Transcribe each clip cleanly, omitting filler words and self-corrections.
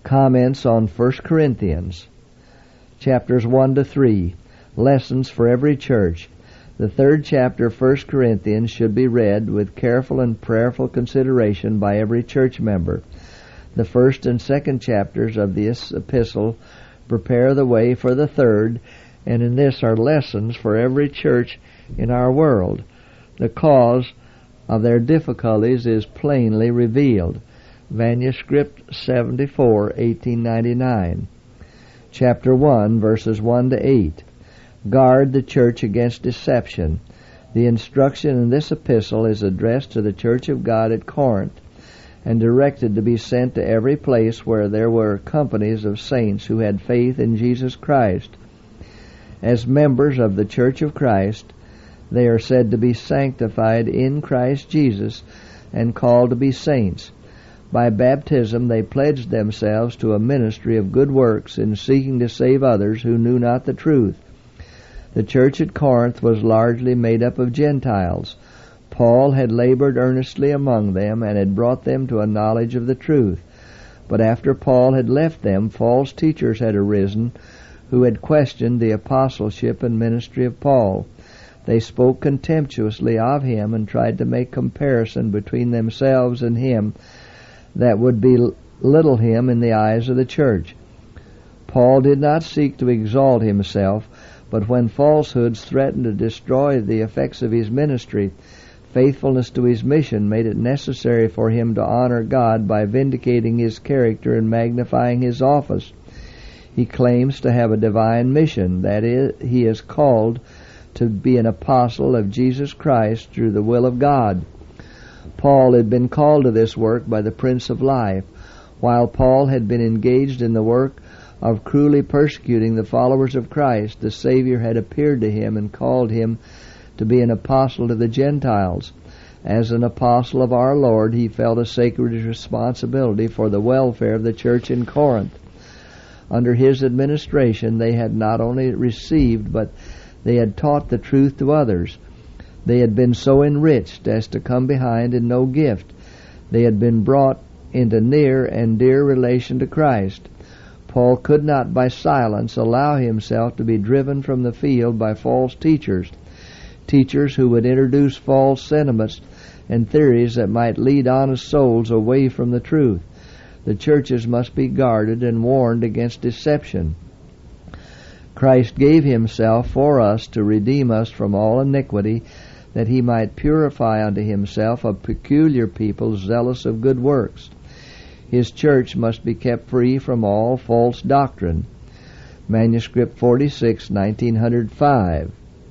Comments on 1 Corinthians, chapters 1 to 3, lessons for every church. The third chapter of 1 Corinthians should be read with careful and prayerful consideration by every church member. The first and second chapters of this epistle prepare the way for the third, and in this are lessons for every church in our world. The cause of their difficulties is plainly revealed. Manuscript 74, 1899. Chapter 1, verses 1 to 8. Guard the church against deception. The instruction in this epistle is addressed to the church of God at Corinth and directed to be sent to every place where there were companies of saints who had faith in Jesus Christ. As members of the Church of Christ, they are said to be sanctified in Christ Jesus and called to be saints. By baptism they pledged themselves to a ministry of good works in seeking to save others who knew not the truth. The church at Corinth was largely made up of Gentiles. Paul had labored earnestly among them and had brought them to a knowledge of the truth. But after Paul had left them, false teachers had arisen who had questioned the apostleship and ministry of Paul. They spoke contemptuously of him and tried to make comparison between themselves and him that would belittle him in the eyes of the church. Paul did not seek to exalt himself, but when falsehoods threatened to destroy the effects of his ministry, faithfulness to his mission made it necessary for him to honor God by vindicating his character and magnifying his office. He claims to have a divine mission, that is, he is called to be an apostle of Jesus Christ through the will of God. Paul had been called to this work by the Prince of Life. While Paul had been engaged in the work of cruelly persecuting the followers of Christ, the Savior had appeared to him and called him to be an apostle to the Gentiles. As an apostle of our Lord, he felt a sacred responsibility for the welfare of the church in Corinth. Under his administration, they had not only received, but they had taught the truth to others. They had been so enriched as to come behind in no gift. They had been brought into near and dear relation to Christ. Paul could not by silence allow himself to be driven from the field by false teachers who would introduce false sentiments and theories that might lead honest souls away from the truth. The churches must be guarded and warned against deception. Christ gave himself for us to redeem us from all iniquity, that he might purify unto himself a peculiar people zealous of good works. His church must be kept free from all false doctrine. Manuscript 46, 1905.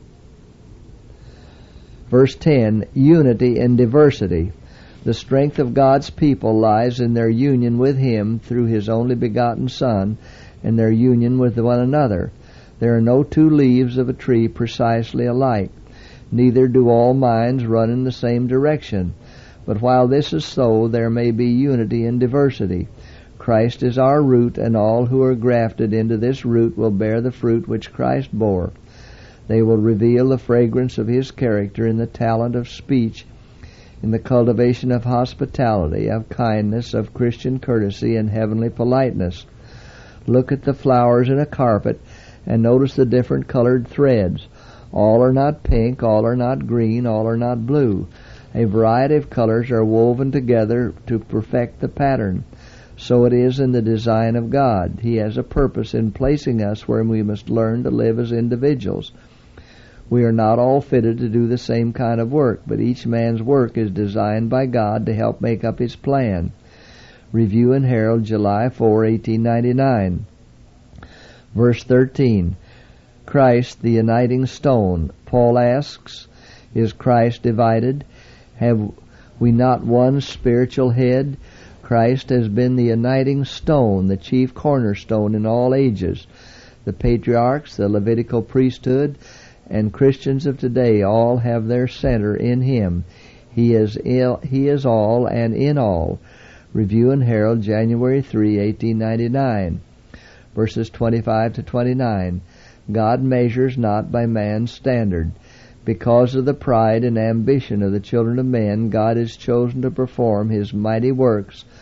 Verse 10, unity in diversity. The strength of God's people lies in their union with him through his only begotten Son and their union with one another. There are no two leaves of a tree precisely alike. Neither do all minds run in the same direction. But while this is so, there may be unity in diversity. Christ is our root, and all who are grafted into this root will bear the fruit which Christ bore. They will reveal the fragrance of his character in the talent of speech, in the cultivation of hospitality, of kindness, of Christian courtesy, and heavenly politeness. Look at the flowers in a carpet and notice the different colored threads. All are not pink, all are not green, all are not blue. A variety of colors are woven together to perfect the pattern. So it is in the design of God. He has a purpose in placing us where we must learn to live as individuals. We are not all fitted to do the same kind of work, but each man's work is designed by God to help make up his plan. Review and Herald, July 4, 1899. Verse 13. Christ, the uniting stone. Paul asks, is Christ divided? Have we not one spiritual head? Christ has been the uniting stone, the chief cornerstone in all ages. The patriarchs, the Levitical priesthood, and Christians of today all have their center in him. He is all and in all. Review and Herald, January 3, 1899. Verses 25 to 29. God measures not by man's standard. Because of the pride and ambition of the children of men, God has chosen to perform his mighty works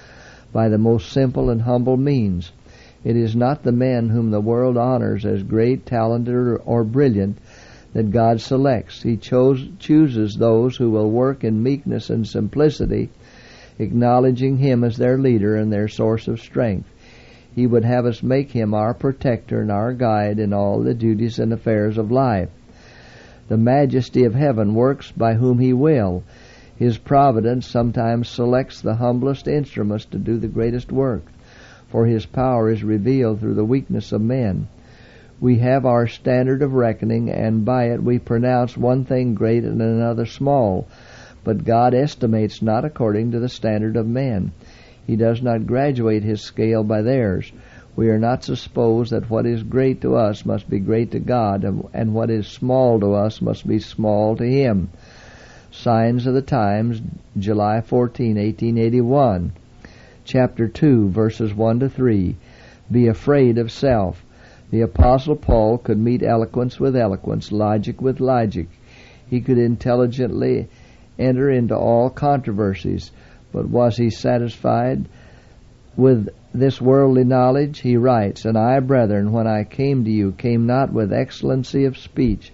by the most simple and humble means. It is not the men whom the world honors as great, talented, or brilliant that God selects. He chooses those who will work in meekness and simplicity, acknowledging Him as their leader and their source of strength. He would have us make Him our protector and our guide in all the duties and affairs of life. The majesty of heaven works by whom He will. His providence sometimes selects the humblest instruments to do the greatest work, for His power is revealed through the weakness of men. We have our standard of reckoning, and by it we pronounce one thing great and another small. But God estimates not according to the standard of men. He does not graduate His scale by theirs. We are not to suppose that what is great to us must be great to God, and what is small to us must be small to Him. Signs of the Times, July 14, 1881. Chapter 2, verses 1 to 3. Be afraid of self. The Apostle Paul could meet eloquence with eloquence, logic with logic. He could intelligently enter into all controversies. But was he satisfied with this worldly knowledge? He writes, And I, brethren, when I came to you, came not with excellency of speech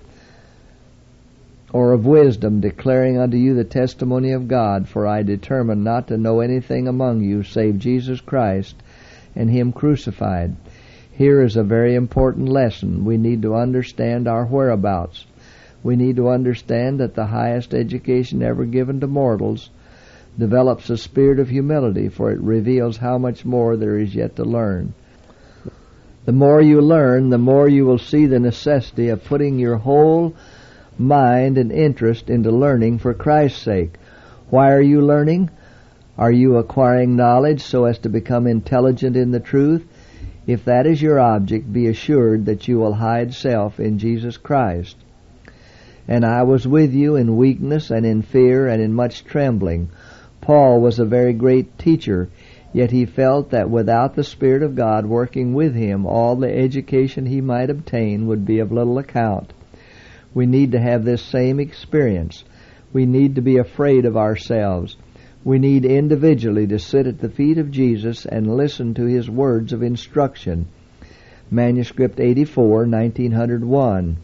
or of wisdom, declaring unto you the testimony of God, for I determined not to know anything among you save Jesus Christ and Him crucified. Here is a very important lesson. We need to understand our whereabouts. We need to understand that the highest education ever given to mortals develops a spirit of humility, for it reveals how much more there is yet to learn. The more you learn, the more you will see the necessity of putting your whole mind and interest into learning for Christ's sake. Why are you learning? Are you acquiring knowledge so as to become intelligent in the truth? If that is your object, be assured that you will hide self in Jesus Christ. And I was with you in weakness and in fear and in much trembling. Paul was a very great teacher, yet he felt that without the Spirit of God working with him, all the education he might obtain would be of little account. We need to have this same experience. We need to be afraid of ourselves. We need individually to sit at the feet of Jesus and listen to His words of instruction. Manuscript 84, 1901.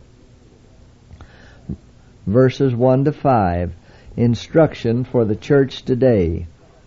Verses 1 to 5. Instruction for the church today.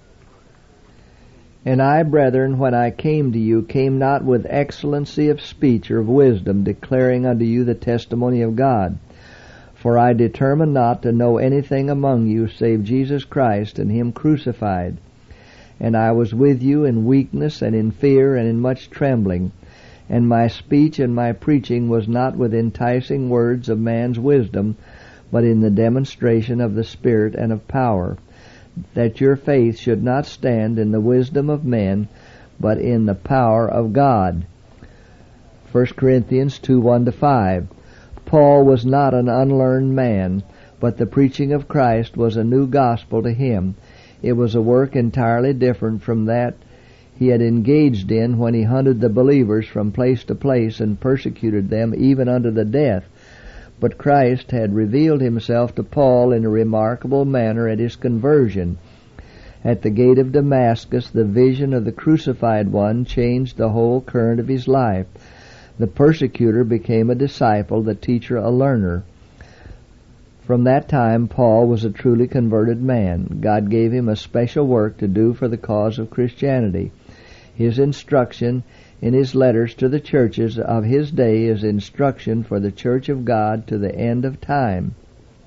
And I, brethren, when I came to you, came not with excellency of speech or of wisdom, declaring unto you the testimony of God. For I determined not to know anything among you save Jesus Christ and Him crucified. And I was with you in weakness and in fear and in much trembling. And my speech and my preaching was not with enticing words of man's wisdom, but in the demonstration of the Spirit and of power, that your faith should not stand in the wisdom of men, but in the power of God. 1 Corinthians 2, 1 to 5. Paul was not an unlearned man, but the preaching of Christ was a new gospel to him. It was a work entirely different from that he had engaged in when he hunted the believers from place to place and persecuted them even unto the death. But Christ had revealed Himself to Paul in a remarkable manner at his conversion. At the gate of Damascus, the vision of the crucified one changed the whole current of his life. The persecutor became a disciple, the teacher a learner. From that time, Paul was a truly converted man. God gave him a special work to do for the cause of Christianity. His instruction in his letters to the churches of his day is instruction for the Church of God to the end of time.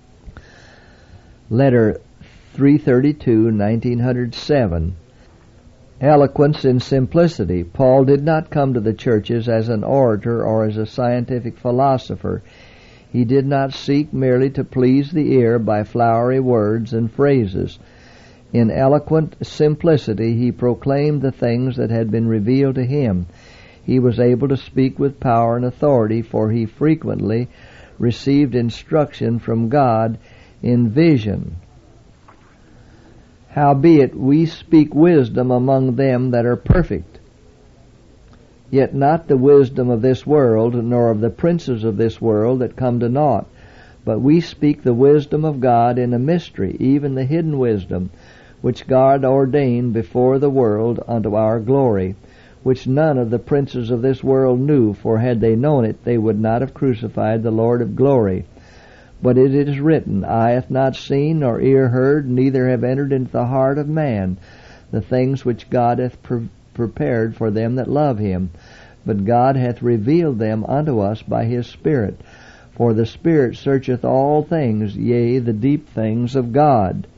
Letter 332, 1907. Eloquence in simplicity. Paul did not come to the churches as an orator or as a scientific philosopher. He did not seek merely to please the ear by flowery words and phrases. In eloquent simplicity he proclaimed the things that had been revealed to him. He was able to speak with power and authority, for he frequently received instruction from God in vision. Howbeit we speak wisdom among them that are perfect, yet not the wisdom of this world, nor of the princes of this world that come to naught. But we speak the wisdom of God in a mystery, even the hidden wisdom, which God ordained before the world unto our glory, which none of the princes of this world knew, for had they known it, they would not have crucified the Lord of glory. But it is written, Eye hath not seen, nor ear heard, neither have entered into the heart of man the things which God hath prepared for them that love him. But God hath revealed them unto us by his Spirit. For the Spirit searcheth all things, yea, the deep things of God.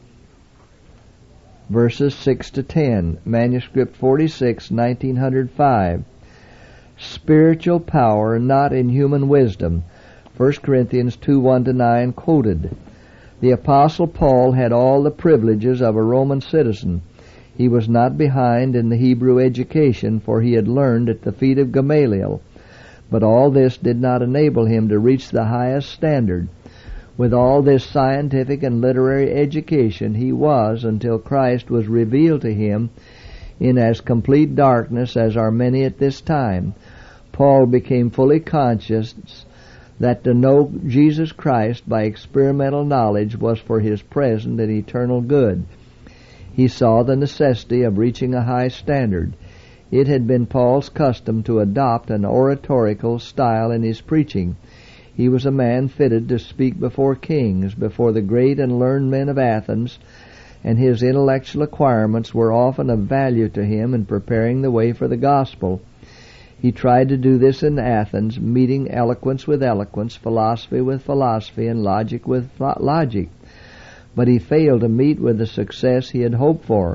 Verses 6 to 10, Manuscript 46, 1905. Spiritual power, not in human wisdom. 1 Corinthians 2, 1-9, quoted. The Apostle Paul had all the privileges of a Roman citizen. He was not behind in the Hebrew education, for he had learned at the feet of Gamaliel. But all this did not enable him to reach the highest standard. With all this scientific and literary education, he was, until Christ was revealed to him, in as complete darkness as are many at this time. Paul became fully conscious that to know Jesus Christ by experimental knowledge was for his present and eternal good. He saw the necessity of reaching a high standard. It had been Paul's custom to adopt an oratorical style in his preaching. He was a man fitted to speak before kings, before the great and learned men of Athens, and his intellectual acquirements were often of value to him in preparing the way for the gospel. He tried to do this in Athens, meeting eloquence with eloquence, philosophy with philosophy, and logic with logic. But he failed to meet with the success he had hoped for.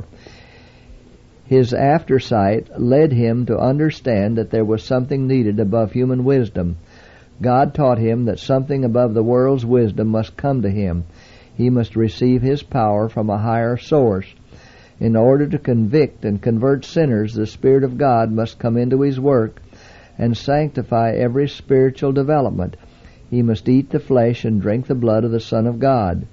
His aftersight led him to understand that there was something needed above human wisdom. God taught him that something above the world's wisdom must come to him. He must receive his power from a higher source. In order to convict and convert sinners, the Spirit of God must come into his work and sanctify every spiritual development. He must eat the flesh and drink the blood of the Son of God.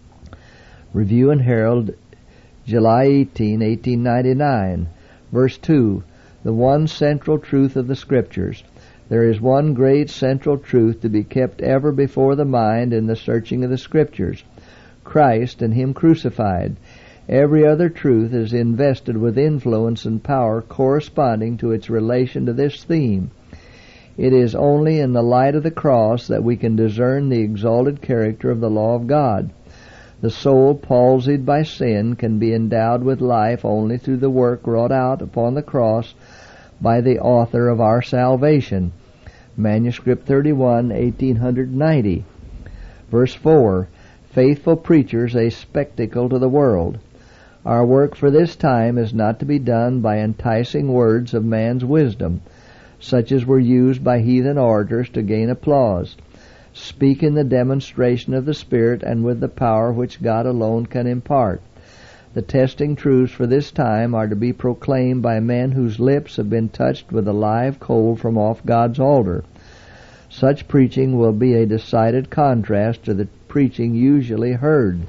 Review and Herald, July 18, 1899. Verse 2, the one central truth of the Scriptures. There is one great central truth to be kept ever before the mind in the searching of the Scriptures: Christ and him crucified. Every other truth is invested with influence and power corresponding to its relation to this theme. It is only in the light of the cross that we can discern the exalted character of the law of God. The soul palsied by sin can be endowed with life only through the work wrought out upon the cross by the author of our salvation. Manuscript 31, 1890. Verse 4, faithful preachers a spectacle to the world. Our work for this time is not to be done by enticing words of man's wisdom, such as were used by heathen orators to gain applause. Speak in the demonstration of the Spirit and with the power which God alone can impart. The testing truths for this time are to be proclaimed by men whose lips have been touched with a live coal from off God's altar. Such preaching will be a decided contrast to the preaching usually heard.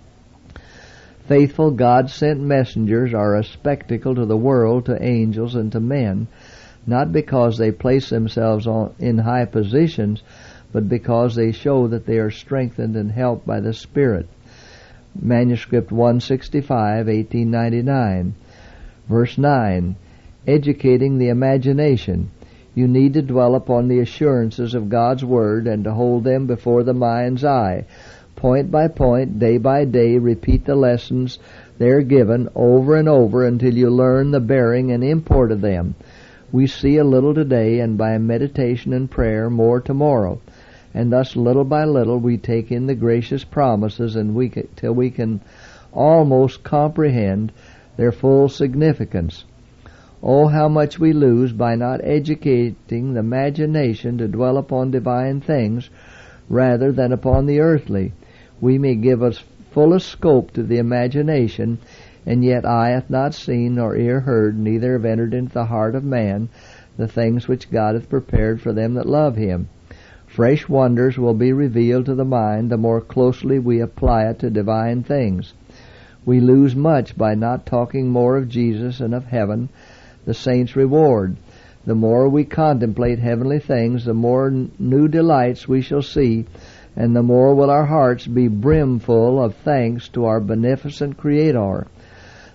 Faithful God-sent messengers are a spectacle to the world, to angels, and to men, not because they place themselves in high positions, but because they show that they are strengthened and helped by the Spirit. Manuscript 165, 1899. Verse 9, educating the imagination. You need to dwell upon the assurances of God's Word and to hold them before the mind's eye. Point by point, day by day, repeat the lessons there given over and over until you learn the bearing and import of them. We see a little today, and by meditation and prayer more tomorrow. And thus, little by little, we take in the gracious promises till we can almost comprehend their full significance. Oh, how much we lose by not educating the imagination to dwell upon divine things rather than upon the earthly. We may give us fullest scope to the imagination, and yet eye hath not seen, nor ear heard, neither have entered into the heart of man the things which God hath prepared for them that love him. Fresh wonders will be revealed to the mind the more closely we apply it to divine things. We lose much by not talking more of Jesus and of heaven, the saints' reward. The more we contemplate heavenly things, the more new delights we shall see, and the more will our hearts be brimful of thanks to our beneficent Creator.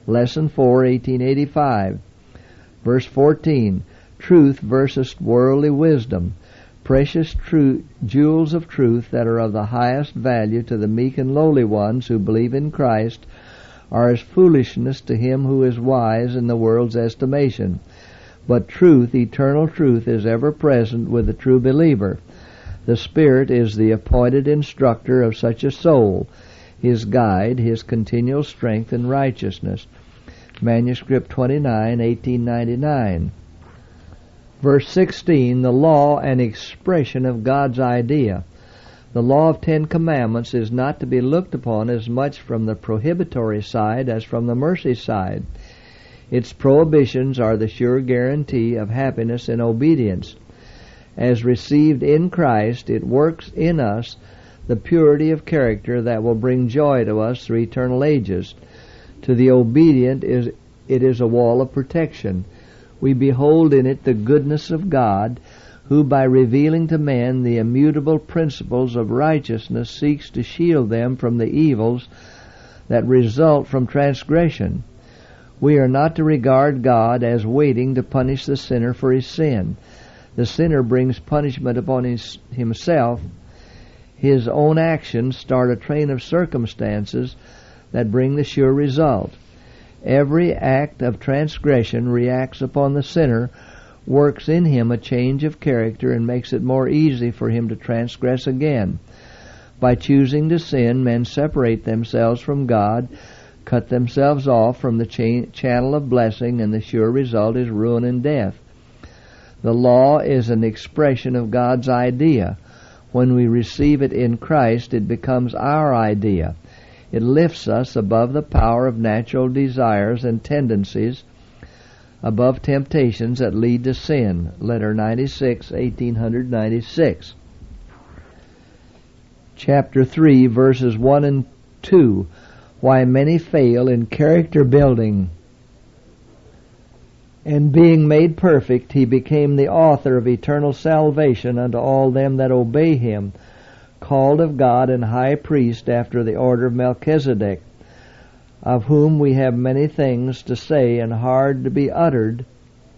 Lesson 4, 1885. Verse 14, truth versus worldly wisdom. Precious jewels of truth that are of the highest value to the meek and lowly ones who believe in Christ are as foolishness to him who is wise in the world's estimation. But truth, eternal truth, is ever present with the true believer. The Spirit is the appointed instructor of such a soul, his guide, his continual strength in righteousness. Manuscript 29, 1899. Verse 16, the law and expression of God's idea. The law of 10 Commandments is not to be looked upon as much from the prohibitory side as from the mercy side. Its prohibitions are the sure guarantee of happiness in obedience. As received in Christ, it works in us the purity of character that will bring joy to us through eternal ages. To the obedient it is a wall of protection. We behold in it the goodness of God, who by revealing to men the immutable principles of righteousness seeks to shield them from the evils that result from transgression. We are not to regard God as waiting to punish the sinner for his sin. The sinner brings punishment upon himself. His own actions start a train of circumstances that bring the sure result. Every act of transgression reacts upon the sinner, works in him a change of character, and makes it more easy for him to transgress again. By choosing to sin, men separate themselves from God, cut themselves off from the channel of blessing, and the sure result is ruin and death. The law is an expression of God's idea. When we receive it in Christ, it becomes our idea. It lifts us above the power of natural desires and tendencies, above temptations that lead to sin. Letter 96, 1896. Chapter 3, verses 1 and 2. Why many fail in character building. And being made perfect, he became the author of eternal salvation unto all them that obey him, called of God and high priest after the order of Melchizedek, of whom we have many things to say and hard to be uttered,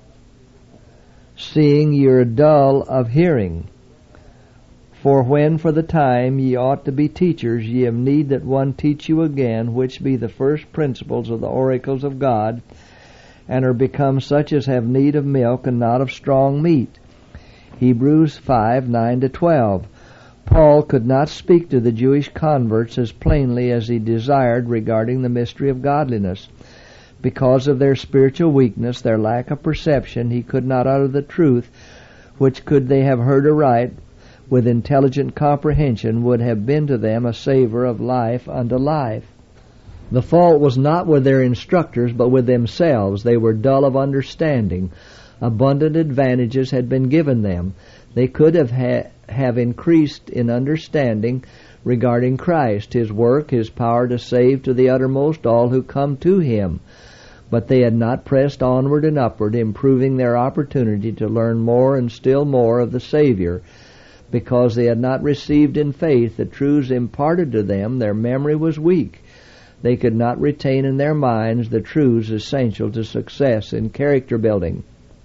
seeing ye are dull of hearing. For when for the time ye ought to be teachers, ye have need that one teach you again, which be the first principles of the oracles of God, and are become such as have need of milk and not of strong meat. Hebrews 5, 9-12. Paul could not speak to the Jewish converts as plainly as he desired regarding the mystery of godliness. Because of their spiritual weakness, their lack of perception, he could not utter the truth, which could they have heard aright with intelligent comprehension would have been to them a savor of life unto life. The fault was not with their instructors, but with themselves. They were dull of understanding. Abundant advantages had been given them. They could have increased in understanding regarding Christ, His work, His power to save to the uttermost all who come to Him. But they had not pressed onward and upward, improving their opportunity to learn more and still more of the Savior. Because they had not received in faith the truths imparted to them, their memory was weak. They could not retain in their minds the truths essential to success in character building.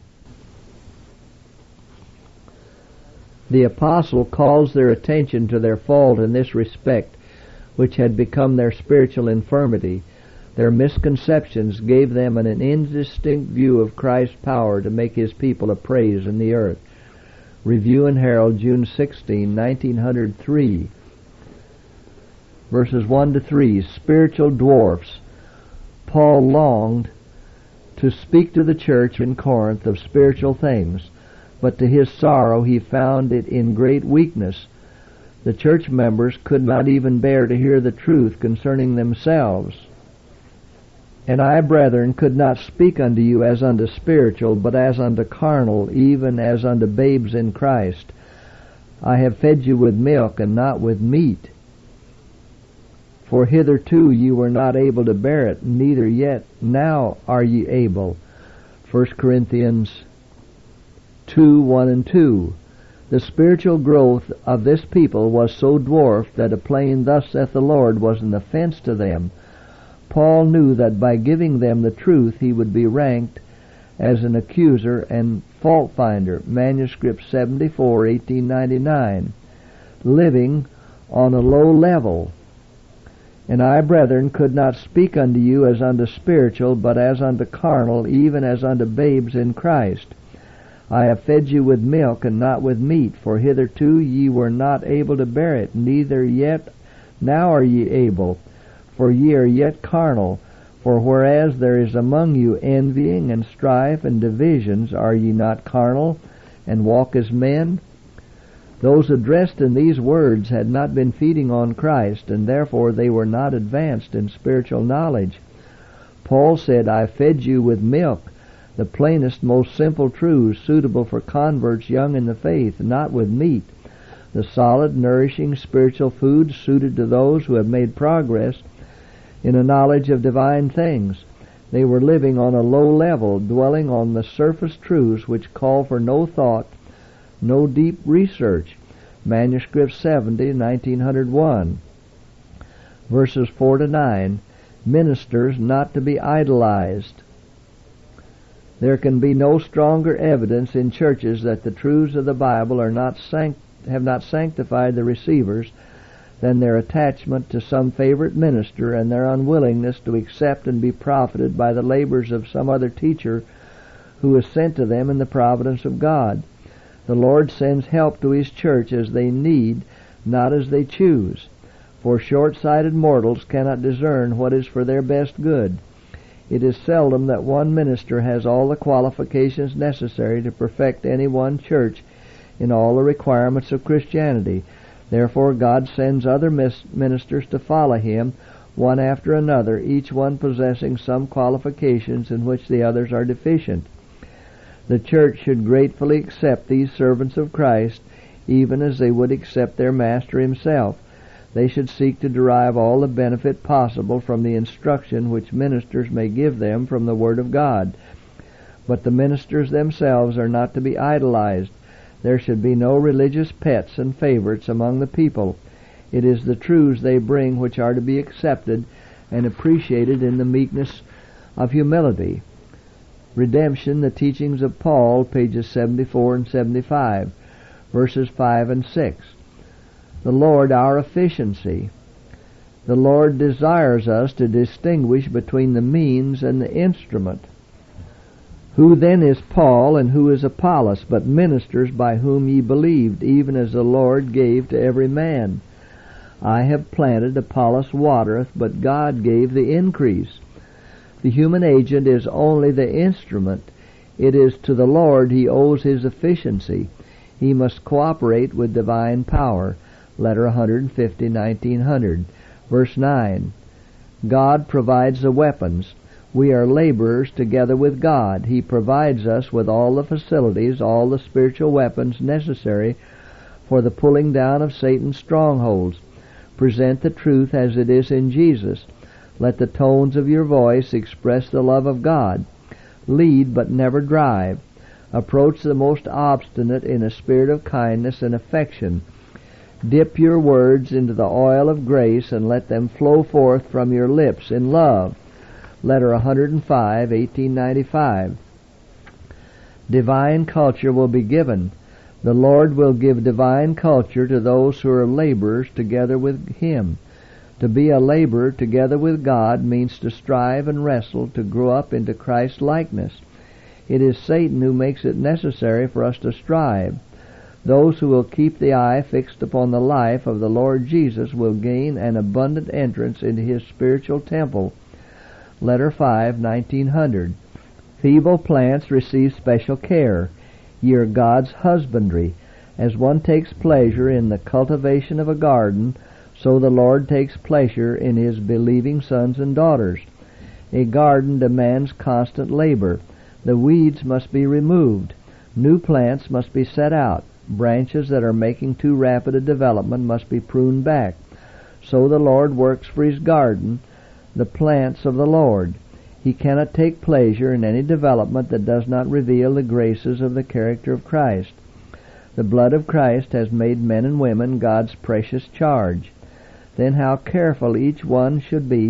The apostle calls their attention to their fault in this respect, which had become their spiritual infirmity. Their misconceptions gave them an indistinct view of Christ's power to make His people a praise in the earth. Review and Herald, June 16, 1903. Verses 1-3, spiritual dwarfs. Paul longed to speak to the church in Corinth of spiritual things, but to his sorrow he found it in great weakness. The church members could not even bear to hear the truth concerning themselves. And I, brethren, could not speak unto you as unto spiritual, but as unto carnal, even as unto babes in Christ. I have fed you with milk and not with meat. For hitherto you were not able to bear it, neither yet now are ye able. 1 Corinthians 2, 1 and 2. The spiritual growth of this people was so dwarfed that a plain "Thus saith the Lord" was an offense to them. Paul knew that by giving them the truth he would be ranked as an accuser and fault finder. Manuscript 74, 1899. Living on a low level. And I, brethren, could not speak unto you as unto spiritual, but as unto carnal, even as unto babes in Christ. I have fed you with milk, and not with meat, for hitherto ye were not able to bear it, neither yet now are ye able, for ye are yet carnal. For whereas there is among you envying and strife and divisions, are ye not carnal, and walk as men? Those addressed in these words had not been feeding on Christ, and therefore they were not advanced in spiritual knowledge. Paul said, I fed you with milk, the plainest, most simple truths suitable for converts young in the faith, not with meat, the solid, nourishing spiritual food suited to those who have made progress in a knowledge of divine things. They were living on a low level, dwelling on the surface truths which call for no thought, no deep research. Manuscript 70, 1901. Verses 4 to 9. Ministers not to be idolized. There can be no stronger evidence in churches that the truths of the Bible have not sanctified the receivers than their attachment to some favorite minister and their unwillingness to accept and be profited by the labors of some other teacher who is sent to them in the providence of God. The Lord sends help to His church as they need, not as they choose. For short-sighted mortals cannot discern what is for their best good. It is seldom that one minister has all the qualifications necessary to perfect any one church in all the requirements of Christianity. Therefore God sends other ministers to follow him, one after another, each one possessing some qualifications in which the others are deficient. The church should gratefully accept these servants of Christ, even as they would accept their Master Himself. They should seek to derive all the benefit possible from the instruction which ministers may give them from the Word of God. But the ministers themselves are not to be idolized. There should be no religious pets and favorites among the people. It is the truths they bring which are to be accepted and appreciated in the meekness of humility. Redemption, the teachings of Paul, pages 74 and 75, verses 5 and 6. The Lord, our efficiency. The Lord desires us to distinguish between the means and the instrument. Who then is Paul, and who is Apollos, but ministers by whom ye believed, even as the Lord gave to every man? I have planted, Apollos watereth, but God gave the increase. The human agent is only the instrument. It is to the Lord he owes his efficiency. He must cooperate with divine power. Letter 150, 1900. Verse 9. God provides the weapons. We are laborers together with God. He provides us with all the facilities, all the spiritual weapons necessary for the pulling down of Satan's strongholds. Present the truth as it is in Jesus. Let the tones of your voice express the love of God. Lead, but never drive. Approach the most obstinate in a spirit of kindness and affection. Dip your words into the oil of grace and let them flow forth from your lips in love. Letter 105, 1895. Divine culture will be given. The Lord will give divine culture to those who are laborers together with Him. To be a laborer together with God means to strive and wrestle to grow up into Christ's likeness. It is Satan who makes it necessary for us to strive. Those who will keep the eye fixed upon the life of the Lord Jesus will gain an abundant entrance into His spiritual temple. Letter 5, 1900. Feeble plants receive special care. Ye are God's husbandry. As one takes pleasure in the cultivation of a garden, so the Lord takes pleasure in His believing sons and daughters. A garden demands constant labor. The weeds must be removed. New plants must be set out. Branches that are making too rapid a development must be pruned back. So the Lord works for His garden, the plants of the Lord. He cannot take pleasure in any development that does not reveal the graces of the character of Christ. The blood of Christ has made men and women God's precious charge. Then how careful each one should be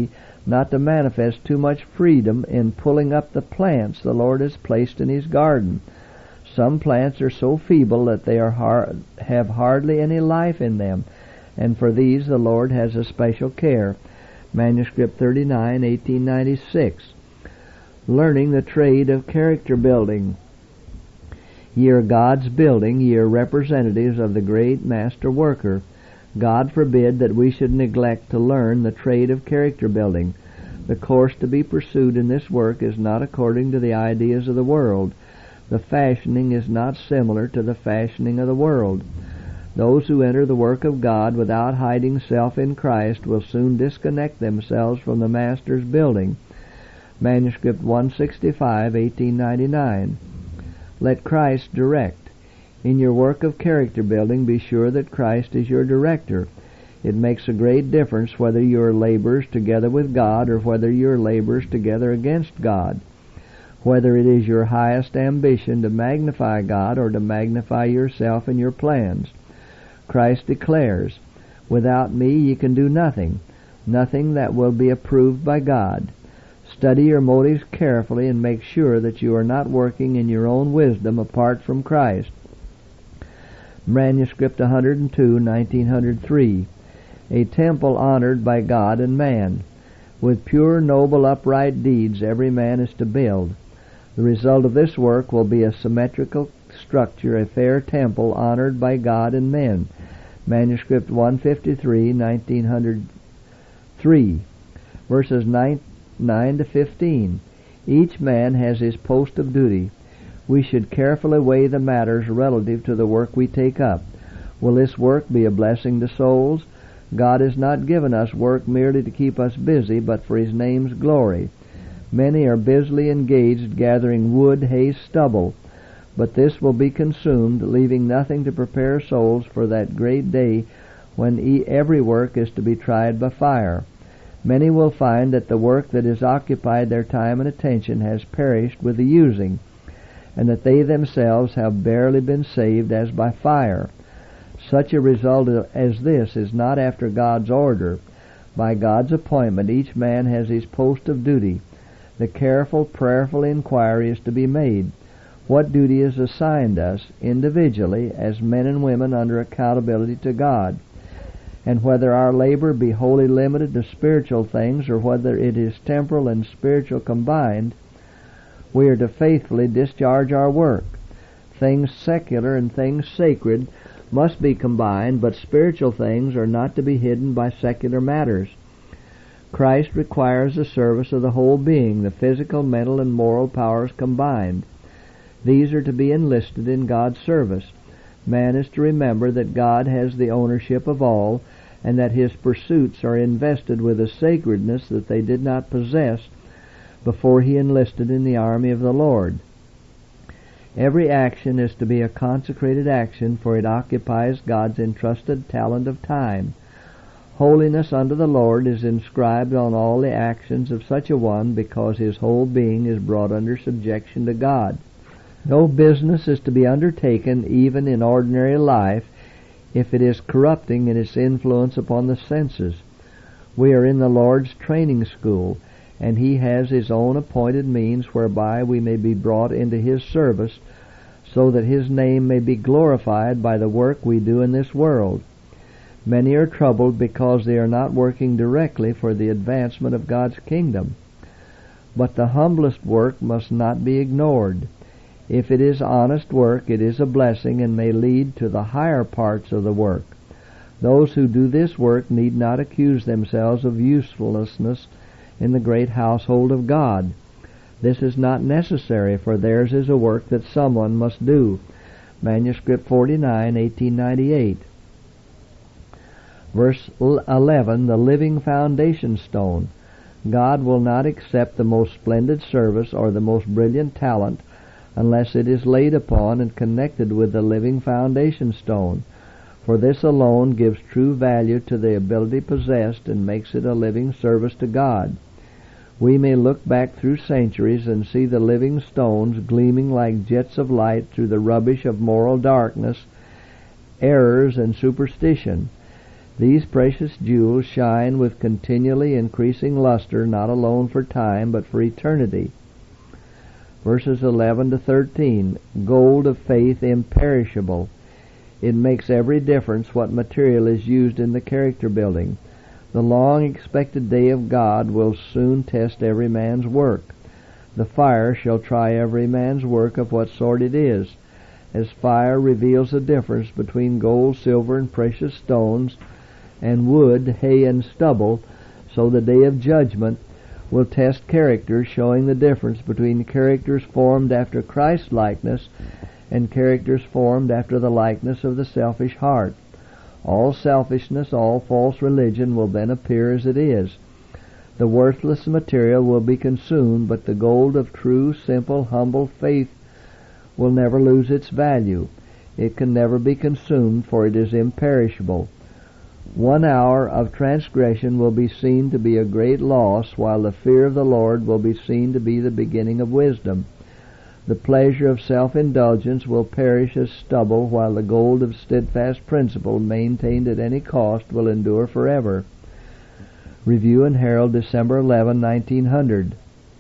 not to manifest too much freedom in pulling up the plants the Lord has placed in His garden. Some plants are so feeble that they have hardly any life in them, and for these the Lord has a special care. Manuscript 39, 1896. Learning the trade of character building. Ye are God's building, ye are representatives of the great Master Worker. God forbid that we should neglect to learn the trade of character building. The course to be pursued in this work is not according to the ideas of the world. The fashioning is not similar to the fashioning of the world. Those who enter the work of God without hiding self in Christ will soon disconnect themselves from the Master's building. Manuscript 165, 1899. Let Christ direct. In your work of character building, be sure that Christ is your director. It makes a great difference whether you are laborers together with God or whether you are laborers together against God. Whether it is your highest ambition to magnify God or to magnify yourself and your plans. Christ declares, "Without me ye can do nothing, nothing that will be approved by God." Study your motives carefully and make sure that you are not working in your own wisdom apart from Christ. Manuscript 102, 1903. A temple honored by God and man. With pure, noble, upright deeds every man is to build. The result of this work will be a symmetrical structure, a fair temple honored by God and men. Manuscript 153, 1903. Verses 9 to 15. Each man has his post of duty. We should carefully weigh the matters relative to the work we take up. Will this work be a blessing to souls? God has not given us work merely to keep us busy, but for His name's glory. Many are busily engaged gathering wood, hay, stubble, but this will be consumed, leaving nothing to prepare souls for that great day when every work is to be tried by fire. Many will find that the work that has occupied their time and attention has perished with the using, and that they themselves have barely been saved as by fire. Such a result as this is not after God's order. By God's appointment each man has his post of duty. The careful, prayerful inquiry is to be made. What duty is assigned us, individually, as men and women under accountability to God? And whether our labor be wholly limited to spiritual things or whether it is temporal and spiritual combined, we are to faithfully discharge our work. Things secular and things sacred must be combined, but spiritual things are not to be hidden by secular matters. Christ requires the service of the whole being, the physical, mental, and moral powers combined. These are to be enlisted in God's service. Man is to remember that God has the ownership of all, and that his pursuits are invested with a sacredness that they did not possess before he enlisted in the army of the Lord. Every action is to be a consecrated action, for it occupies God's entrusted talent of time. Holiness unto the Lord is inscribed on all the actions of such a one, because his whole being is brought under subjection to God. No business is to be undertaken, even in ordinary life, if it is corrupting in its influence upon the senses. We are in the Lord's training school, and He has His own appointed means whereby we may be brought into His service, so that His name may be glorified by the work we do in this world. Many are troubled because they are not working directly for the advancement of God's kingdom. But the humblest work must not be ignored. If it is honest work, it is a blessing and may lead to the higher parts of the work. Those who do this work need not accuse themselves of uselessness in the great household of God. This is not necessary, for theirs is a work that someone must do. Manuscript 49, 1898. Verse 11, the living foundation stone. God will not accept the most splendid service or the most brilliant talent unless it is laid upon and connected with the living foundation stone, for this alone gives true value to the ability possessed and makes it a living service to God. We may look back through centuries and see the living stones gleaming like jets of light through the rubbish of moral darkness, errors, and superstition. These precious jewels shine with continually increasing luster, not alone for time, but for eternity. Verses 11 to 13, gold of faith imperishable. It makes every difference what material is used in the character building. The long-expected day of God will soon test every man's work. The fire shall try every man's work of what sort it is. As fire reveals the difference between gold, silver, and precious stones, and wood, hay, and stubble, so the day of judgment will test characters, showing the difference between characters formed after Christ's likeness and characters formed after the likeness of the selfish heart. All selfishness, all false religion will then appear as it is. The worthless material will be consumed, but the gold of true, simple, humble faith will never lose its value. It can never be consumed, for it is imperishable. 1 hour of transgression will be seen to be a great loss, while the fear of the Lord will be seen to be the beginning of wisdom. The pleasure of self-indulgence will perish as stubble, while the gold of steadfast principle, maintained at any cost, will endure forever. Review and Herald, December 11, 1900.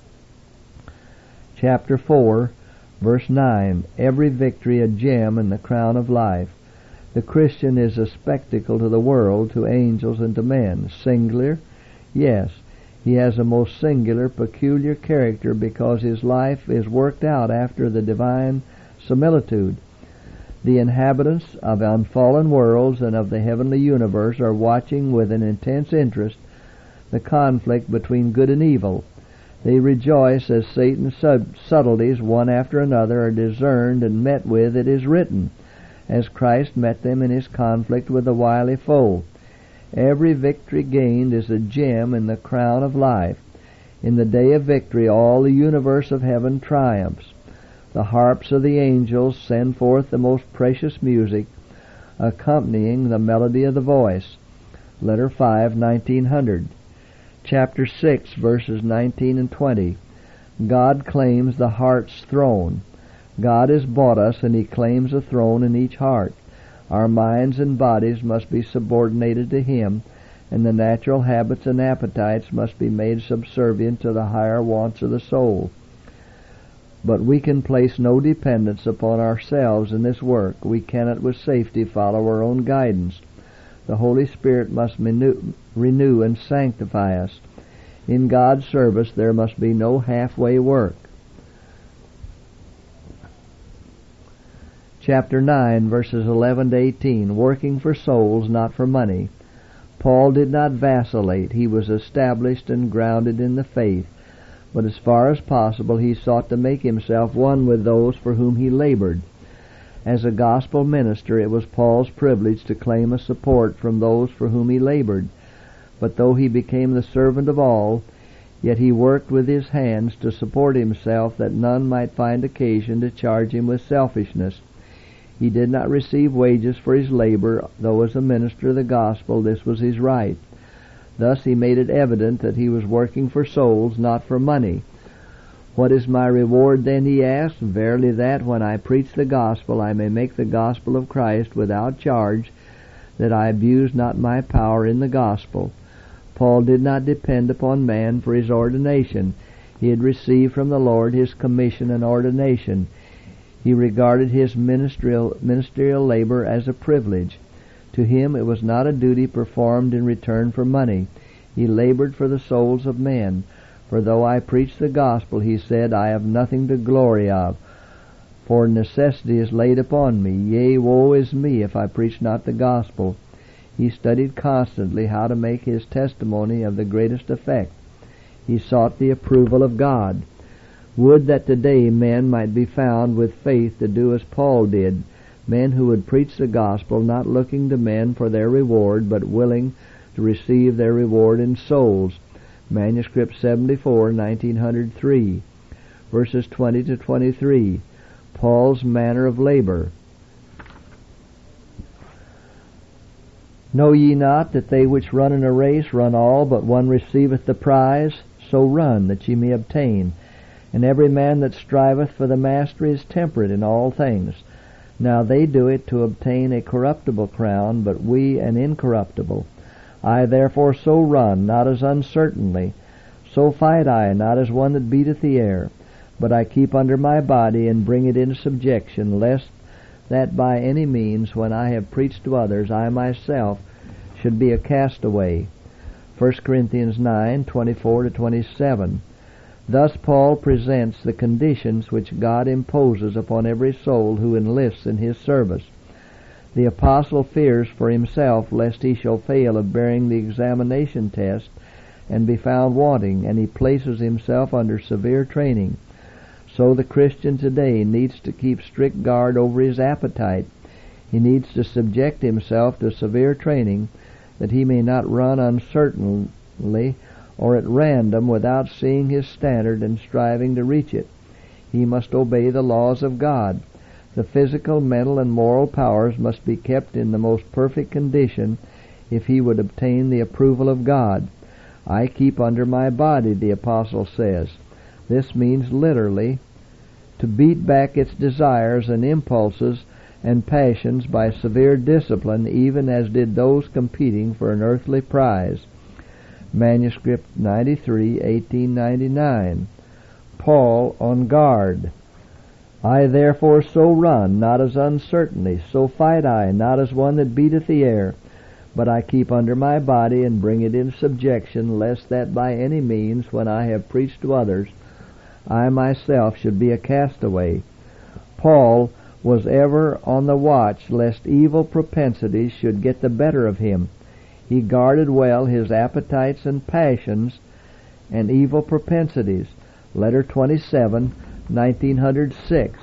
Chapter 4, verse 9. Every victory a gem in the crown of life. The Christian is a spectacle to the world, to angels, and to men. Singular? Yes. He has a most singular, peculiar character because his life is worked out after the divine similitude. The inhabitants of unfallen worlds and of the heavenly universe are watching with an intense interest the conflict between good and evil. They rejoice as Satan's subtleties, one after another, are discerned and met with, it is written, as Christ met them in his conflict with the wily foe. Every victory gained is a gem in the crown of life. In the day of victory all the universe of heaven triumphs. The harps of the angels send forth the most precious music, accompanying the melody of the voice. Letter 5, 1900. Chapter 6, verses 19 and 20. God claims the heart's throne. God has bought us, and he claims a throne in each heart. Our minds and bodies must be subordinated to him, and the natural habits and appetites must be made subservient to the higher wants of the soul. But we can place no dependence upon ourselves in this work. We cannot with safety follow our own guidance. The Holy Spirit must renew and sanctify us. In God's service there must be no halfway work. Chapter 9, verses 11 to 18, working for souls, not for money. Paul did not vacillate. He was established and grounded in the faith, but as far as possible he sought to make himself one with those for whom he labored. As a gospel minister, it was Paul's privilege to claim a support from those for whom he labored, but though he became the servant of all, yet he worked with his hands to support himself, that none might find occasion to charge him with selfishness. He did not receive wages for his labor, though as a minister of the gospel this was his right. Thus he made it evident that he was working for souls, not for money. What is my reward then, he asked? Verily that, when I preach the gospel, I may make the gospel of Christ without charge, that I abuse not my power in the gospel. Paul did not depend upon man for his ordination. He had received from the Lord his commission and ordination. He regarded his ministerial labor as a privilege. To him it was not a duty performed in return for money. He labored for the souls of men. For though I preach the gospel, he said, I have nothing to glory of, for necessity is laid upon me. Yea, woe is me if I preach not the gospel. He studied constantly how to make his testimony of the greatest effect. He sought the approval of God. Would that today men might be found with faith to do as Paul did, men who would preach the gospel, not looking to men for their reward, but willing to receive their reward in souls. Manuscript 74, 1903, verses 20 to 23. Paul's manner of labor. Know ye not that they which run in a race run all, but one receiveth the prize? So run, that ye may obtain. And every man that striveth for the mastery is temperate in all things. Now they do it to obtain a corruptible crown, but we an incorruptible. I therefore so run, not as uncertainly. So fight I, not as one that beateth the air. But I keep under my body, and bring it into subjection, lest that by any means, when I have preached to others, I myself should be a castaway. 1 Corinthians 9:24-27. Thus Paul presents the conditions which God imposes upon every soul who enlists in his service. The apostle fears for himself lest he shall fail of bearing the examination test and be found wanting, and he places himself under severe training. So the Christian today needs to keep strict guard over his appetite. He needs to subject himself to severe training that he may not run uncertainly or at random without seeing his standard and striving to reach it. He must obey the laws of God. The physical, mental, and moral powers must be kept in the most perfect condition if he would obtain the approval of God. I keep under my body, the apostle says. This means literally to beat back its desires and impulses and passions by severe discipline, even as did those competing for an earthly prize. Manuscript 93, 1899. Paul on guard. I therefore so run, not as uncertainly, so fight I, not as one that beateth the air, but I keep under my body and bring it in subjection, lest that by any means, when I have preached to others, I myself should be a castaway. Paul was ever on the watch lest evil propensities should get the better of him. He guarded well his appetites and passions and evil propensities. Letter 27, 1906.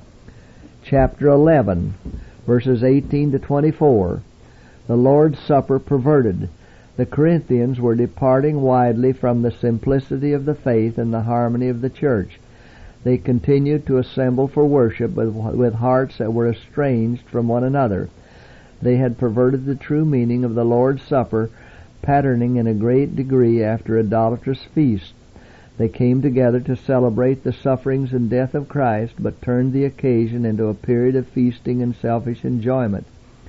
Chapter 11, verses 18-24. The Lord's Supper perverted. The Corinthians were departing widely from the simplicity of the faith and the harmony of the church. They continued to assemble for worship with hearts that were estranged from one another. They had perverted the true meaning of the Lord's Supper, patterning in a great degree after idolatrous feasts. They came together to celebrate the sufferings and death of Christ, but turned the occasion into a period of feasting and selfish enjoyment.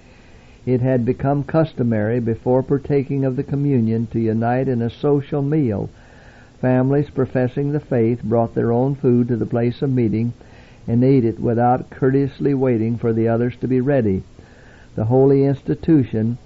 It had become customary before partaking of the communion to unite in a social meal. Families professing the faith brought their own food to the place of meeting and ate it without courteously waiting for the others to be ready. The holy institution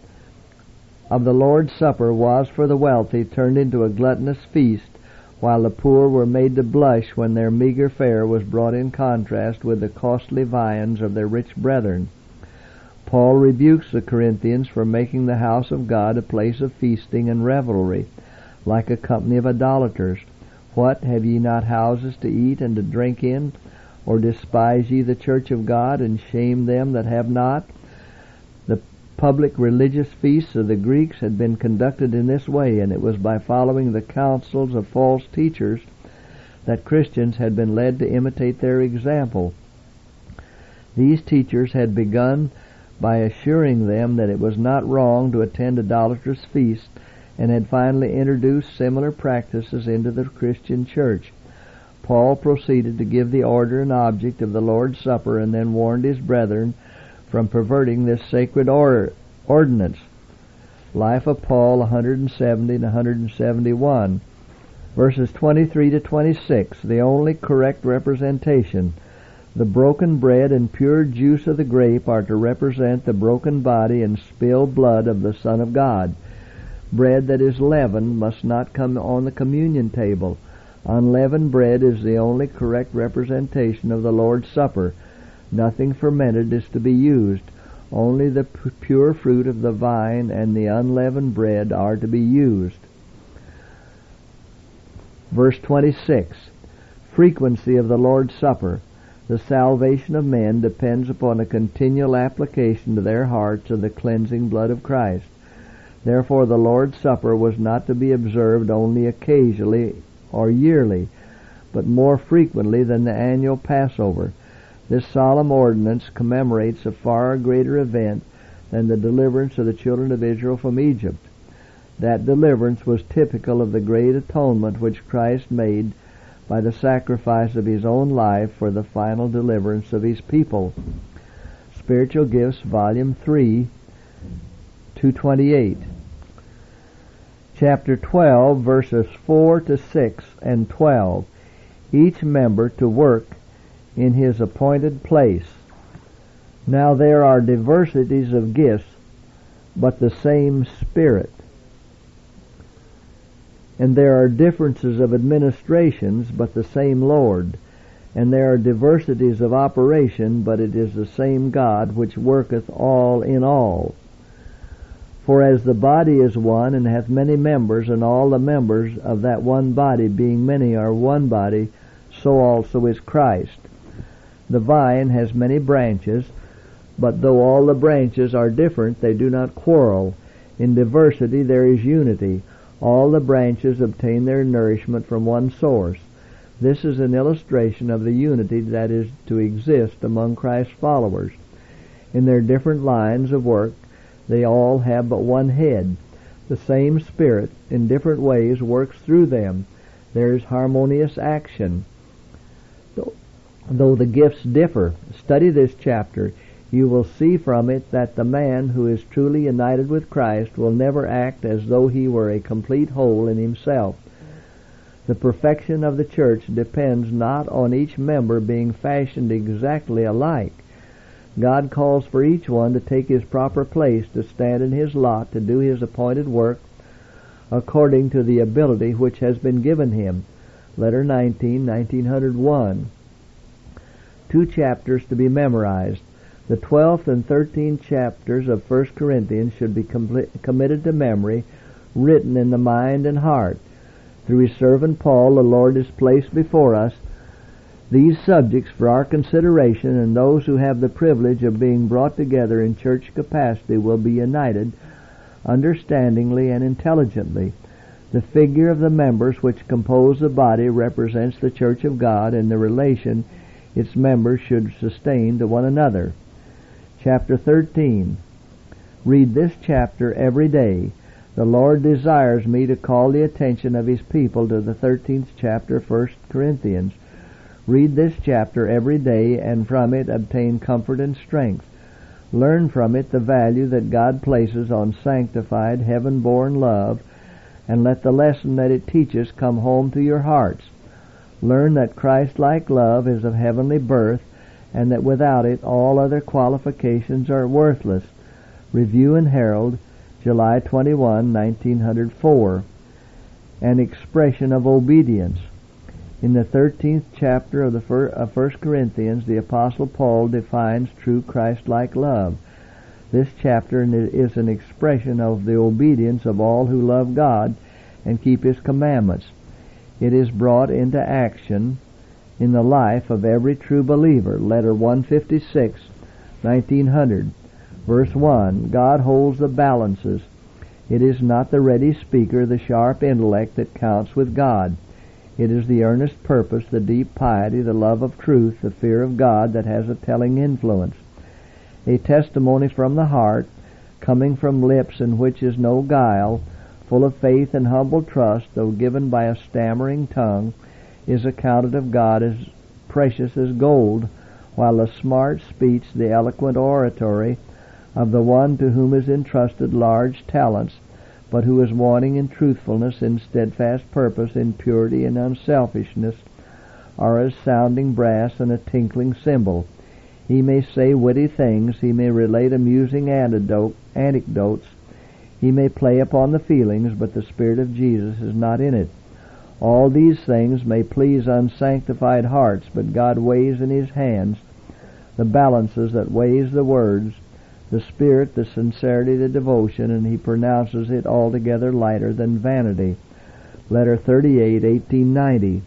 of the Lord's Supper was for the wealthy turned into a gluttonous feast, while the poor were made to blush when their meager fare was brought in contrast with the costly viands of their rich brethren. Paul rebukes the Corinthians for making the house of God a place of feasting and revelry, like a company of idolaters. What, have ye not houses to eat and to drink in? Or despise ye the church of God, and shame them that have not? The public religious feasts of the Greeks had been conducted in this way, and it was by following the counsels of false teachers that Christians had been led to imitate their example. These teachers had begun by assuring them that it was not wrong to attend idolatrous feasts, and had finally introduced similar practices into the Christian church. Paul proceeded to give the order and object of the Lord's Supper, and then warned his brethren from perverting this sacred ordinance. Life of Paul 170 and 171. Verses 23-26, the only correct representation. The broken bread and pure juice of the grape are to represent the broken body and spilled blood of the Son of God. Bread that is leavened must not come on the communion table. Unleavened bread is the only correct representation of the Lord's Supper. Nothing fermented is to be used. Only the pure fruit of the vine and the unleavened bread are to be used. Verse 26. Frequency of the Lord's Supper. The salvation of men depends upon a continual application to their hearts of the cleansing blood of Christ. Therefore the Lord's Supper was not to be observed only occasionally or yearly, but more frequently than the annual Passover. This solemn ordinance commemorates a far greater event than the deliverance of the children of Israel from Egypt. That deliverance was typical of the great atonement which Christ made by the sacrifice of his own life for the final deliverance of his people. Spiritual Gifts, Volume 3, 228. Chapter 12, verses 4 to 6 and 12. Each member to work in his appointed place. Now there are diversities of gifts, but the same Spirit. And there are differences of administrations, but the same Lord. And there are diversities of operation, but it is the same God which worketh all in all. For as the body is one, and hath many members, and all the members of that one body, being many, are one body, so also is Christ. The vine has many branches, but though all the branches are different, they do not quarrel. In diversity there is unity. All the branches obtain their nourishment from one source. This is an illustration of the unity that is to exist among Christ's followers. In their different lines of work, they all have but one head. The same Spirit, in different ways, works through them. There is harmonious action. Though the gifts differ, study this chapter. You will see from it that the man who is truly united with Christ will never act as though he were a complete whole in himself. The perfection of the church depends not on each member being fashioned exactly alike. God calls for each one to take his proper place, to stand in his lot, to do his appointed work according to the ability which has been given him. Letter 19, 1901. 2 chapters to be memorized. The 12th and 13th chapters of 1 Corinthians should be committed to memory, written in the mind and heart. Through his servant Paul, the Lord has placed before us these subjects for our consideration, and those who have the privilege of being brought together in church capacity will be united understandingly and intelligently. The figure of the members which compose the body represents the church of God and the relation its members should sustain to one another. Chapter 13. Read this chapter every day. The Lord desires me to call the attention of his people to the 13th chapter of 1 Corinthians. Read this chapter every day, and from it obtain comfort and strength. Learn from it the value that God places on sanctified, heaven-born love, and let the lesson that it teaches come home to your hearts. Learn that Christ-like love is of heavenly birth, and that without it all other qualifications are worthless. Review and Herald, July 21, 1904. An expression of obedience. In the 13th chapter of 1 Corinthians, the Apostle Paul defines true Christ-like love. This chapter is an expression of the obedience of all who love God and keep his commandments. It is brought into action in the life of every true believer. Letter 156, 1900. Verse 1, God holds the balances. It is not the ready speaker, the sharp intellect that counts with God. It is the earnest purpose, the deep piety, the love of truth, the fear of God that has a telling influence. A testimony from the heart, coming from lips in which is no guile, full of faith and humble trust, though given by a stammering tongue, is accounted of God as precious as gold, while the smart speech, the eloquent oratory of the one to whom is entrusted large talents, but who is wanting in truthfulness, in steadfast purpose, in purity and unselfishness, are as sounding brass and a tinkling cymbal. He may say witty things, he may relate amusing anecdotes, he may play upon the feelings, but the Spirit of Jesus is not in it. All these things may please unsanctified hearts, but God weighs in his hands the balances that weighs the words, the spirit, the sincerity, the devotion, and he pronounces it altogether lighter than vanity. Letter 38, 1890.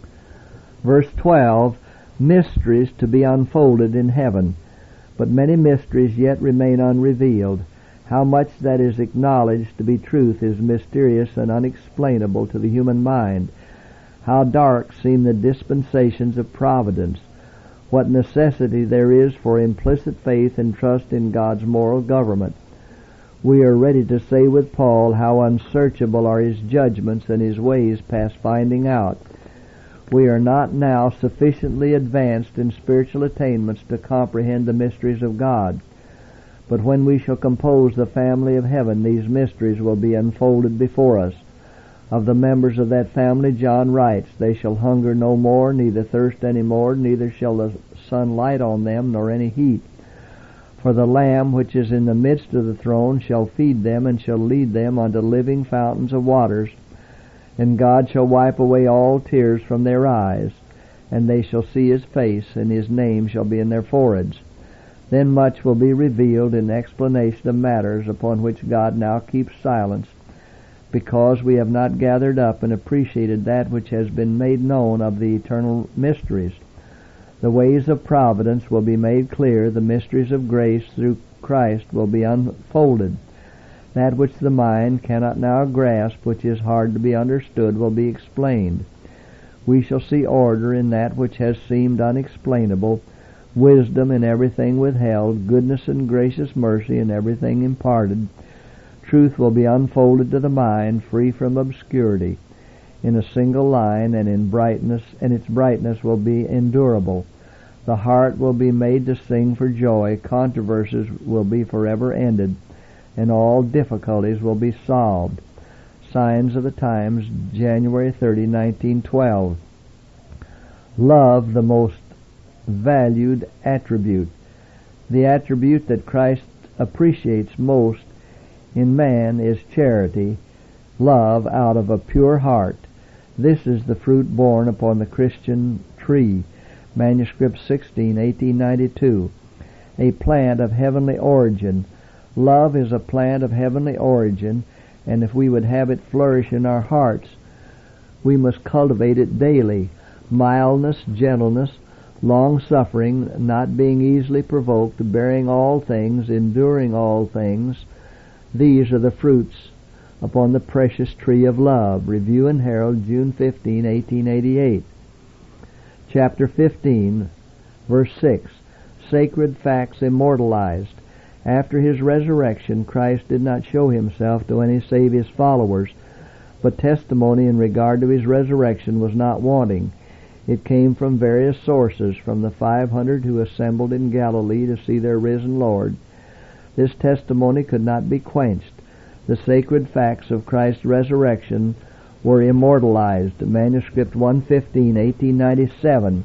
Verse 12, mysteries to be unfolded in heaven. But many mysteries yet remain unrevealed. How much that is acknowledged to be truth is mysterious and unexplainable to the human mind. How dark seem the dispensations of providence. What necessity there is for implicit faith and trust in God's moral government. We are ready to say with Paul how unsearchable are his judgments and his ways past finding out. We are not now sufficiently advanced in spiritual attainments to comprehend the mysteries of God. But when we shall compose the family of heaven, these mysteries will be unfolded before us. Of the members of that family, John writes, "They shall hunger no more, neither thirst any more, neither shall the sun light on them, nor any heat. For the Lamb which is in the midst of the throne shall feed them, and shall lead them unto living fountains of waters. And God shall wipe away all tears from their eyes, and they shall see His face, and His name shall be in their foreheads." Then much will be revealed in explanation of matters upon which God now keeps silence, because we have not gathered up and appreciated that which has been made known of the eternal mysteries. The ways of providence will be made clear, the mysteries of grace through Christ will be unfolded. That which the mind cannot now grasp, which is hard to be understood, will be explained. We shall see order in that which has seemed unexplainable, wisdom in everything withheld, goodness and gracious mercy in everything imparted. Truth will be unfolded to the mind, free from obscurity, in a single line, and in brightness, and its brightness will be endurable. The heart will be made to sing for joy, controversies will be forever ended, and all difficulties will be solved. Signs of the Times, January 30, 1912. Love, the most valued attribute. The attribute that Christ appreciates most in man is charity, love out of a pure heart. This is the fruit borne upon the Christian tree. Manuscript 16, 1892. A plant of heavenly origin. Love is a plant of heavenly origin, and if we would have it flourish in our hearts, we must cultivate it daily. Mildness, gentleness, long-suffering, not being easily provoked, bearing all things, enduring all things, these are the fruits upon the precious tree of love. Review and Herald, June 15, 1888. Chapter 15, verse 6. Sacred facts immortalized. After His resurrection, Christ did not show Himself to any save His followers, but testimony in regard to His resurrection was not wanting. It came from various sources, from the 500 who assembled in Galilee to see their risen Lord. This testimony could not be quenched. The sacred facts of Christ's resurrection were immortalized. Manuscript 115, 1897.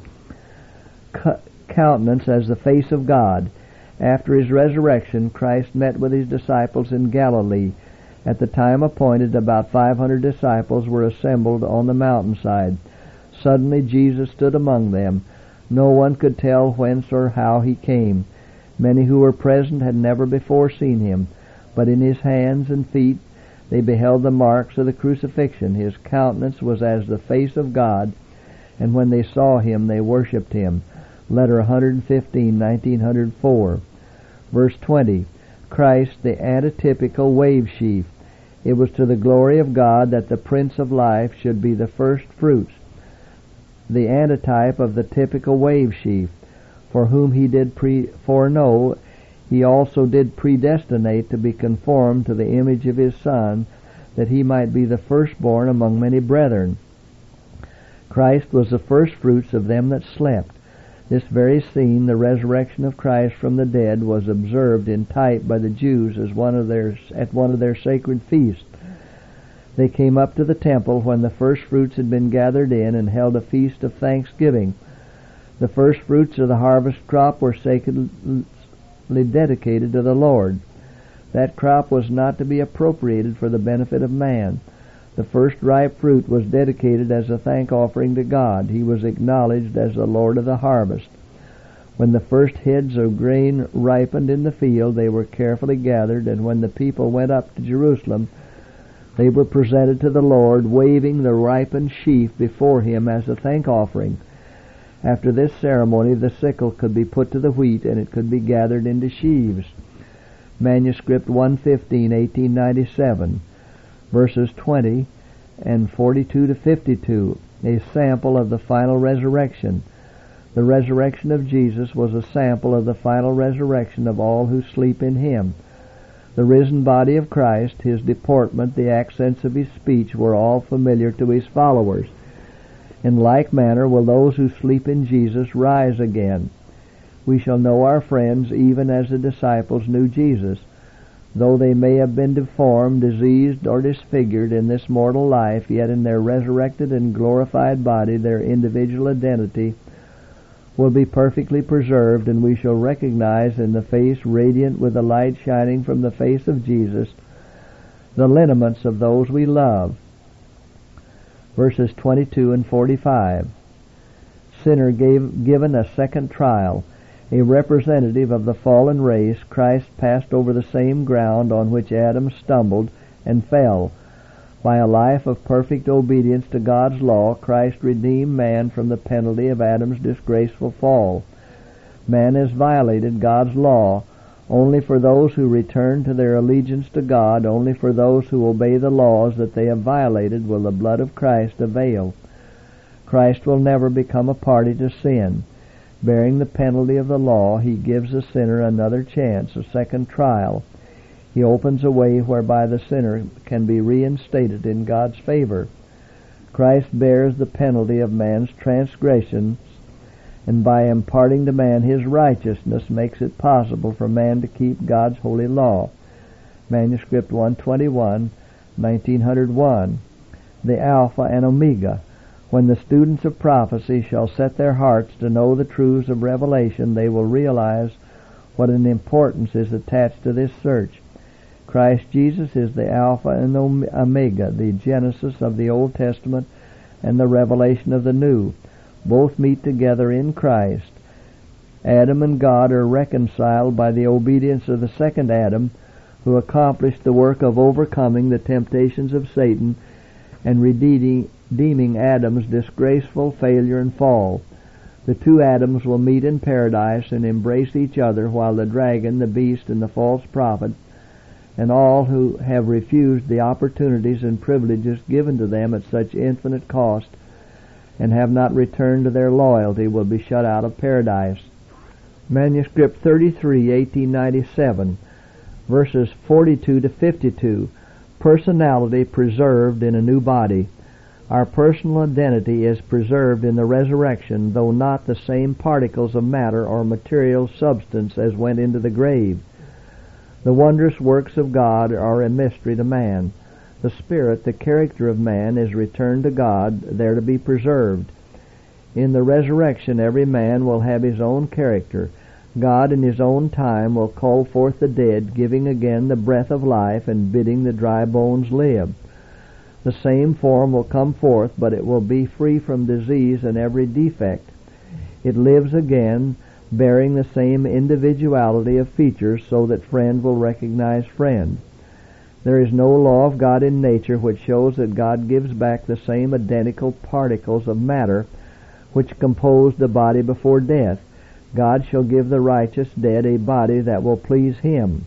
Countenance as the face of God. After His resurrection, Christ met with His disciples in Galilee. At the time appointed, about 500 disciples were assembled on the mountainside. Suddenly Jesus stood among them. No one could tell whence or how He came. Many who were present had never before seen Him, but in His hands and feet they beheld the marks of the crucifixion. His countenance was as the face of God, and when they saw Him, they worshipped Him. Letter 115, 1904. Verse 20. Christ, the antitypical wave sheaf. It was to the glory of God that the Prince of Life should be the first fruits, the antitype of the typical wave sheaf, for whom He did foreknow, He also did predestinate to be conformed to the image of His Son, that He might be the firstborn among many brethren. Christ was the first fruits of them that slept. This very scene, the resurrection of Christ from the dead, was observed in type by the Jews as at one of their sacred feasts. They came up to the temple when the first fruits had been gathered in, and held a feast of thanksgiving. The first fruits of the harvest crop were sacredly dedicated to the Lord. That crop was not to be appropriated for the benefit of man. The first ripe fruit was dedicated as a thank offering to God. He was acknowledged as the Lord of the harvest. When the first heads of grain ripened in the field, they were carefully gathered, and when the people went up to Jerusalem, they were presented to the Lord, waving the ripened sheaf before Him as a thank offering. After this ceremony, the sickle could be put to the wheat, and it could be gathered into sheaves. Manuscript 115, 1897. Verses 20 and 42 to 52, a sample of the final resurrection. The resurrection of Jesus was a sample of the final resurrection of all who sleep in Him. The risen body of Christ, His deportment, the accents of His speech were all familiar to His followers. In like manner will those who sleep in Jesus rise again. We shall know our friends even as the disciples knew Jesus. Though they may have been deformed, diseased, or disfigured in this mortal life, yet in their resurrected and glorified body their individual identity will be perfectly preserved, and we shall recognize in the face radiant with the light shining from the face of Jesus the lineaments of those we love. Verses 22 and 45. Sinner given a second trial. A representative of the fallen race, Christ passed over the same ground on which Adam stumbled and fell. By a life of perfect obedience to God's law, Christ redeemed man from the penalty of Adam's disgraceful fall. Man has violated God's law. Only for those who return to their allegiance to God, only for those who obey the laws that they have violated, will the blood of Christ avail. Christ will never become a party to sin. Bearing the penalty of the law, he gives the sinner another chance, a second trial. He opens a way whereby the sinner can be reinstated in God's favor. Christ bears the penalty of man's transgressions, and by imparting to man his righteousness makes it possible for man to keep God's holy law. Manuscript 121, 1901. The Alpha and Omega. When the students of prophecy shall set their hearts to know the truths of revelation, they will realize what an importance is attached to this search. Christ Jesus is the Alpha and Omega, the Genesis of the Old Testament and the revelation of the New. Both meet together in Christ. Adam and God are reconciled by the obedience of the second Adam, who accomplished the work of overcoming the temptations of Satan and redeeming Adam's disgraceful failure and fall. The two Adams will meet in paradise and embrace each other, while the dragon, the beast, and the false prophet, and all who have refused the opportunities and privileges given to them at such infinite cost and have not returned to their loyalty, will be shut out of paradise. Manuscript 33, 1897, verses 42 to 52. Personality preserved in a new body. Our personal identity is preserved in the resurrection, though not the same particles of matter or material substance as went into the grave. The wondrous works of God are a mystery to man. The spirit, the character of man, is returned to God, there to be preserved. In the resurrection every man will have his own character. God in his own time will call forth the dead, giving again the breath of life and bidding the dry bones live. The same form will come forth, but it will be free from disease and every defect. It lives again, bearing the same individuality of features, so that friend will recognize friend. There is no law of God in nature which shows that God gives back the same identical particles of matter which composed the body before death. God shall give the righteous dead a body that will please him.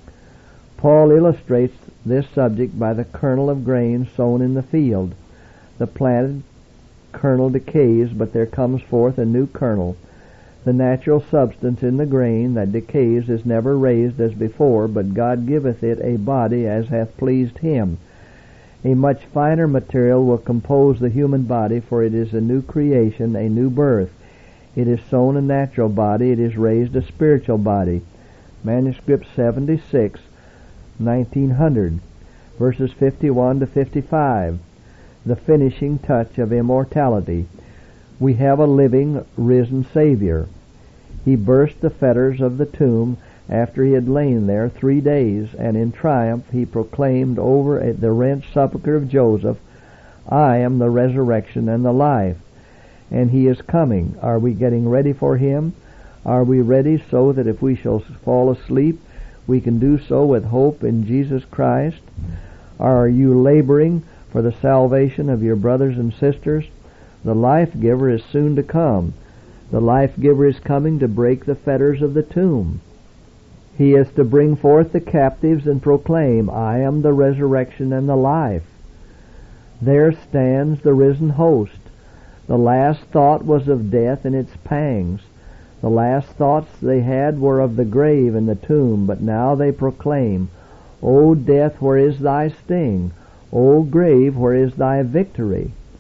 Paul illustrates this subject by the kernel of grain sown in the field. The planted kernel decays, but there comes forth a new kernel. The natural substance in the grain that decays is never raised as before, but God giveth it a body as hath pleased him. A much finer material will compose the human body, for it is a new creation, a new birth. It is sown a natural body, it is raised a spiritual body. Manuscript 76, 1900, verses 51 to 55. The finishing touch of immortality. We have a living, risen Savior. He burst the fetters of the tomb after he had lain there 3 days, and in triumph he proclaimed over the rent sepulchre of Joseph, I am the resurrection and the life. And he is coming. Are we getting ready for him? Are we ready so that if we shall fall asleep, we can do so with hope in Jesus Christ? Are you laboring for the salvation of your brothers and sisters? The life-giver is soon to come. The life-giver is coming to break the fetters of the tomb. He is to bring forth the captives and proclaim, I am the resurrection and the life. There stands the risen host. The last thought was of death and its pangs. The last thoughts they had were of the grave and the tomb, but now they proclaim, O death, where is thy sting? O grave, where is thy victory?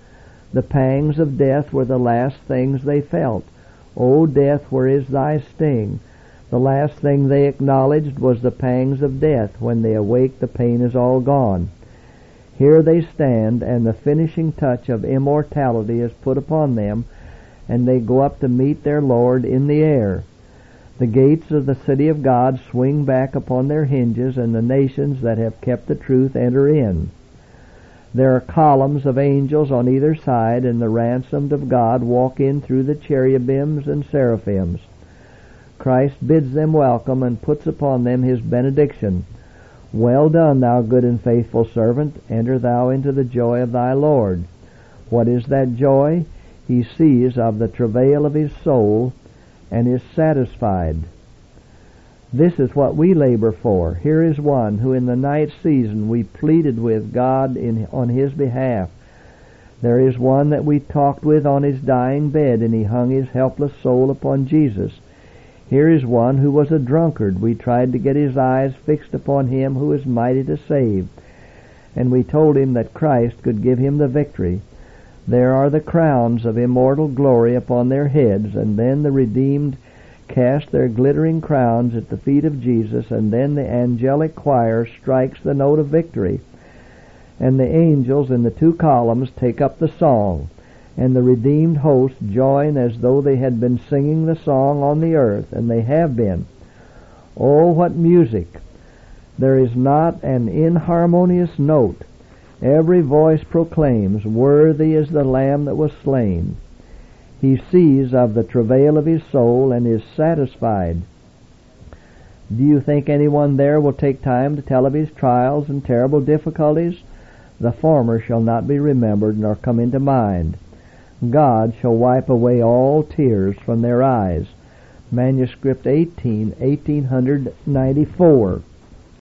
The pangs of death were the last things they felt. O death, where is thy sting? The last thing they acknowledged was the pangs of death. When they awake, the pain is all gone. Here they stand, and the finishing touch of immortality is put upon them, and they go up to meet their Lord in the air. The gates of the city of God swing back upon their hinges, and the nations that have kept the truth enter in. There are columns of angels on either side, and the ransomed of God walk in through the cherubims and seraphims. Christ bids them welcome and puts upon them his benediction. Well done, thou good and faithful servant. Enter thou into the joy of thy Lord. What is that joy? He sees of the travail of his soul and is satisfied. This is what we labor for. Here is one who in the night season we pleaded with God on his behalf. There is one that we talked with on his dying bed, and he hung his helpless soul upon Jesus. Here is one who was a drunkard. We tried to get his eyes fixed upon him who is mighty to save, and we told him that Christ could give him the victory. There are the crowns of immortal glory upon their heads, and then the redeemed cast their glittering crowns at the feet of Jesus, and then the angelic choir strikes the note of victory, and the angels in the two columns take up the song, and the redeemed host join as though they had been singing the song on the earth, and they have been. Oh, what music! There is not an inharmonious note. Every voice proclaims, "Worthy is the Lamb that was slain." He sees of the travail of his soul and is satisfied. Do you think anyone there will take time to tell of his trials and terrible difficulties? The former shall not be remembered nor come into mind. God shall wipe away all tears from their eyes. Manuscript 18, 1894.